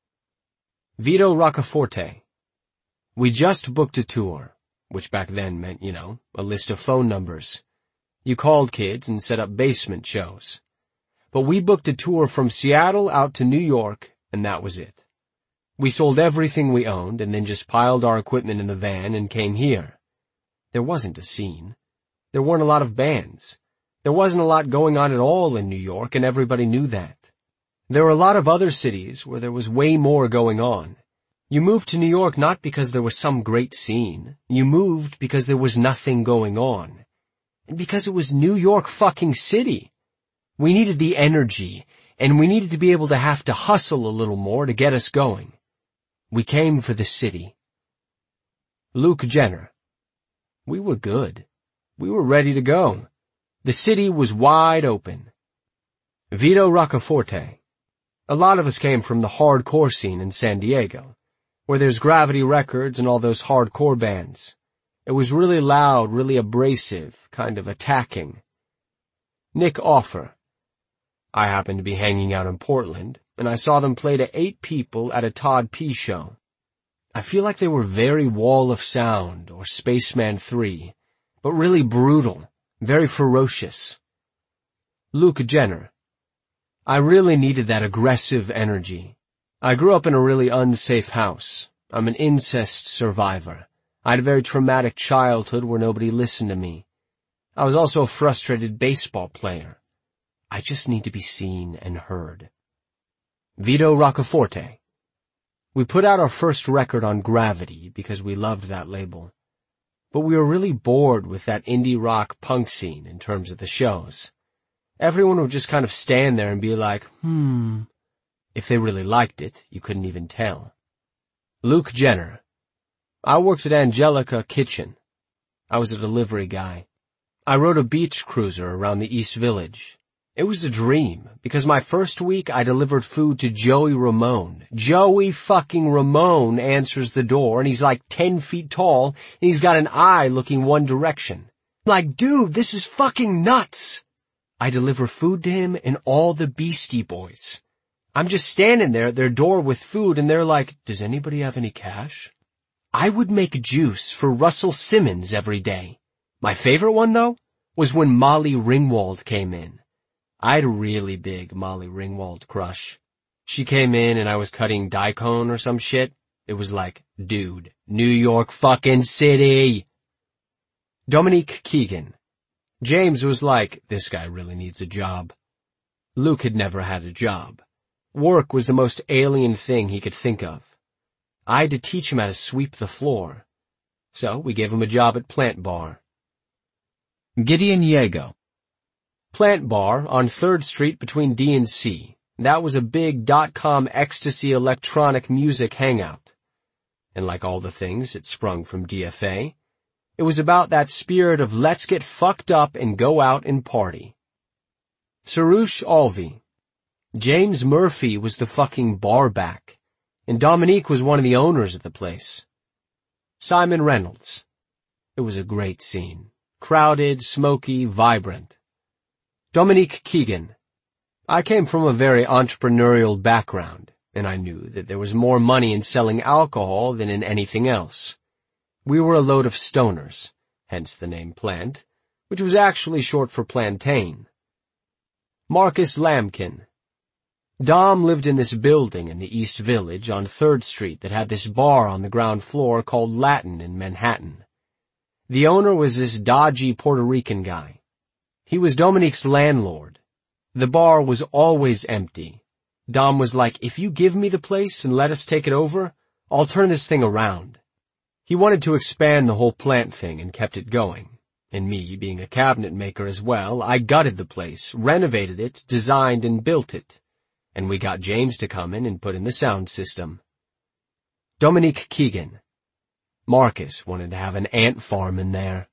Vito Roccaforte. We just booked a tour, which back then meant, a list of phone numbers. You called kids and set up basement shows. But we booked a tour from Seattle out to New York, and that was it. We sold everything we owned and then just piled our equipment in the van and came here. There wasn't a scene. There weren't a lot of bands. There wasn't a lot going on at all in New York, and everybody knew that. There were a lot of other cities where there was way more going on. You moved to New York not because there was some great scene. You moved because there was nothing going on. And because it was New York fucking City. We needed the energy, and we needed to be able to have to hustle a little more to get us going. We came for the city. Luke Jenner. We were good. We were ready to go. The city was wide open. Vito Roccaforte. A lot of us came from the hardcore scene in San Diego, where there's Gravity Records and all those hardcore bands. It was really loud, really abrasive, kind of attacking. Nick Offer. I happened to be hanging out in Portland, and I saw them play to 8 people at a Todd P. show. I feel like they were very Wall of Sound or Spaceman 3, but really brutal, very ferocious. Luke Jenner. I really needed that aggressive energy. I grew up in a really unsafe house. I'm an incest survivor. I had a very traumatic childhood where nobody listened to me. I was also a frustrated baseball player. I just need to be seen and heard. Vito Roccaforte. We put out our first record on Gravity because we loved that label. But we were really bored with that indie rock punk scene in terms of the shows. Everyone would just kind of stand there and be like, If they really liked it, you couldn't even tell. Luke Jenner. I worked at Angelica Kitchen. I was a delivery guy. I rode a beach cruiser around the East Village. It was a dream, because my first week I delivered food to Joey Ramone. Joey fucking Ramone answers the door, and he's like 10 feet tall, and he's got an eye looking one direction. Like, dude, this is fucking nuts! I deliver food to him and all the Beastie Boys. I'm just standing there at their door with food, and they're like, does anybody have any cash? I would make juice for Russell Simmons every day. My favorite one, though, was when Molly Ringwald came in. I had a really big Molly Ringwald crush. She came in and I was cutting daikon or some shit. It was like, dude, New York fucking City. Dominique Keegan. James was like, this guy really needs a job. Luke had never had a job. Work was the most alien thing he could think of. I had to teach him how to sweep the floor. So we gave him a job at Plant Bar. Gideon Yago. Plant Bar on 3rd Street between D and C. That was a big .com ecstasy electronic music hangout. And like all the things that sprung from DFA, it was about that spirit of let's get fucked up and go out and party. Sarush Alvi. James Murphy was the fucking bar back, and Dominique was one of the owners of the place. Simon Reynolds. It was a great scene. Crowded, smoky, vibrant. Dominique Keegan. I came from a very entrepreneurial background, and I knew that there was more money in selling alcohol than in anything else. We were a load of stoners, hence the name Plant, which was actually short for plantain. Marcus Lambkin. Dom lived in this building in the East Village on 3rd Street that had this bar on the ground floor called Latin in Manhattan. The owner was this dodgy Puerto Rican guy. He was Dominique's landlord. The bar was always empty. Dom was like, if you give me the place and let us take it over, I'll turn this thing around. He wanted to expand the whole Plant thing and kept it going. And me, being a cabinet maker as well, I gutted the place, renovated it, designed and built it. And we got James to come in and put in the sound system. Dominique Keegan. Marcus wanted to have an ant farm in there.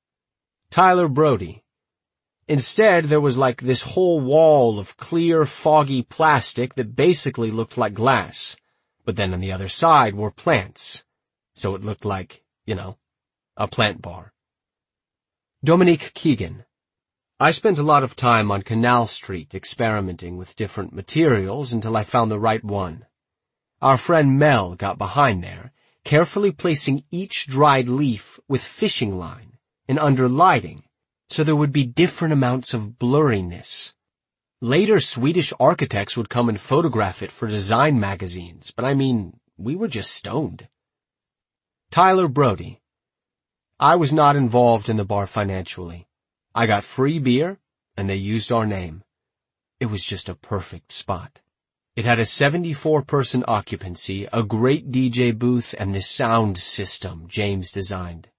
Tyler Brody. Instead, there was like this whole wall of clear, foggy plastic that basically looked like glass. But then on the other side were plants. So it looked like, a plant bar. Dominique Keegan. I spent a lot of time on Canal Street experimenting with different materials until I found the right one. Our friend Mel got behind there, carefully placing each dried leaf with fishing line and under lighting, so there would be different amounts of blurriness. Later, Swedish architects would come and photograph it for design magazines, but we were just stoned. Tyler Brody. I was not involved in the bar financially. I got free beer, and they used our name. It was just a perfect spot. It had a 74-person occupancy, a great DJ booth, and the sound system James designed.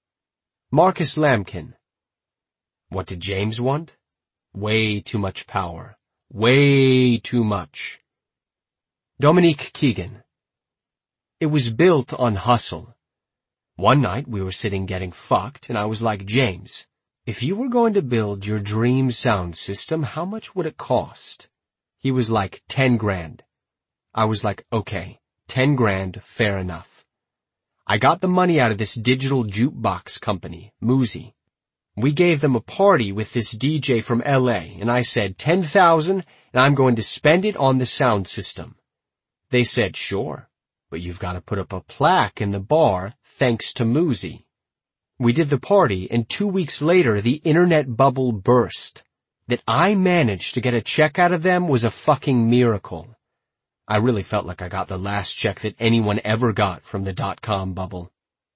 Marcus Lambkin. What did James want? Way too much power. Way too much. Dominique Keegan. It was built on hustle. One night we were sitting getting fucked, and I was like, James, if you were going to build your dream sound system, how much would it cost? He was like, 10 grand. I was like, okay, 10 grand, fair enough. I got the money out of this digital jukebox company, Muzi. We gave them a party with this DJ from LA, and I said, 10,000, and I'm going to spend it on the sound system. They said, sure, but you've got to put up a plaque in the bar, thanks to Muzi. We did the party, and 2 weeks later, the internet bubble burst. That I managed to get a check out of them was a fucking miracle. I really felt like I got the last check that anyone ever got from the .com bubble.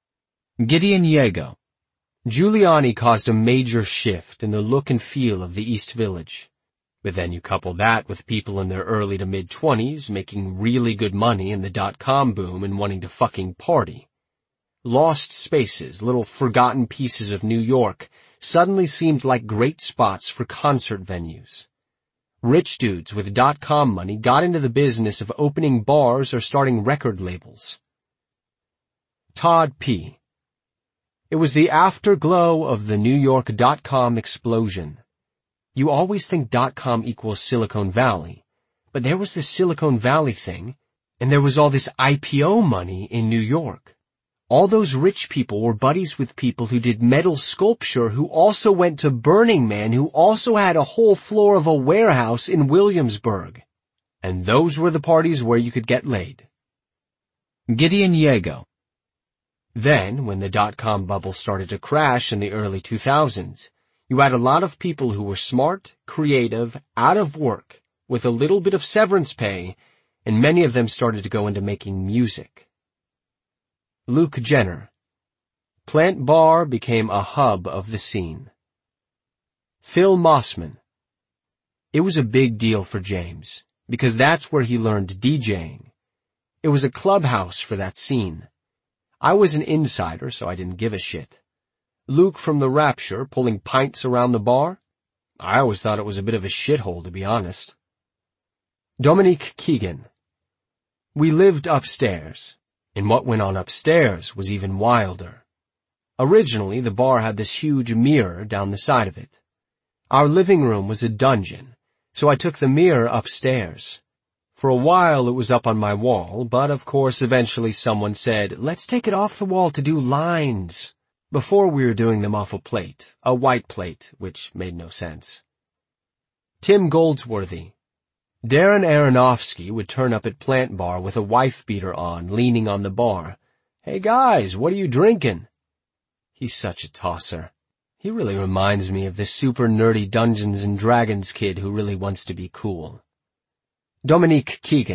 Gideon Yago. Giuliani caused a major shift in the look and feel of the East Village. But then you couple that with people in their early to mid-20s making really good money in the .com boom and wanting to fucking party. Lost spaces, little forgotten pieces of New York, suddenly seemed like great spots for concert venues. Rich dudes with .com money got into the business of opening bars or starting record labels. Todd P. It was the afterglow of the New York .com explosion. You always think .com equals Silicon Valley, but there was the Silicon Valley thing, and there was all this IPO money in New York. All those rich people were buddies with people who did metal sculpture, who also went to Burning Man, who also had a whole floor of a warehouse in Williamsburg. And those were the parties where you could get laid. Gideon Yago. Then, when the .com bubble started to crash in the early 2000s, you had a lot of people who were smart, creative, out of work, with a little bit of severance pay, and many of them started to go into making music. Luke Jenner. Plant Bar became a hub of the scene. Phil Mossman. It was a big deal for James, because that's where he learned DJing. It was a clubhouse for that scene. I was an insider, so I didn't give a shit. Luke from The Rapture pulling pints around the bar? I always thought it was a bit of a shithole, to be honest. Dominique Keegan. We lived upstairs. And what went on upstairs was even wilder. Originally, the bar had this huge mirror down the side of it. Our living room was a dungeon, so I took the mirror upstairs. For a while it was up on my wall, but of course eventually someone said, let's take it off the wall to do lines. Before we were doing them off a plate, a white plate, which made no sense. Tim Goldsworthy. Darren Aronofsky would turn up at Plant Bar with a wife-beater on, leaning on the bar. "Hey guys, what are you drinking?" He's such a tosser. He really reminds me of this super nerdy Dungeons & Dragons kid who really wants to be cool. Dominique Keegan.